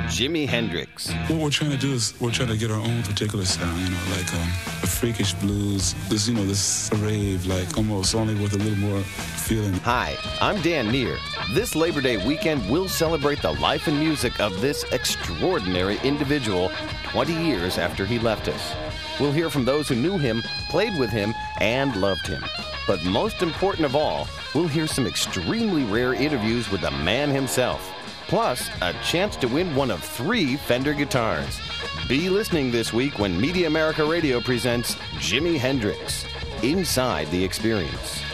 Jimi Hendrix. What we're trying to do is we're trying to get our own particular sound, like a freakish blues, this rave, like almost only with a little more feeling. Hi, I'm Dan Neer. This Labor Day weekend, we'll celebrate the life and music of this extraordinary individual 20 years after he left us. We'll hear from those who knew him, played with him, and loved him. But most important of all, we'll hear some extremely rare interviews with the man himself. Plus, a chance to win one of 3 Fender guitars. Be listening this week when Media America Radio presents Jimi Hendrix, Inside the Experience.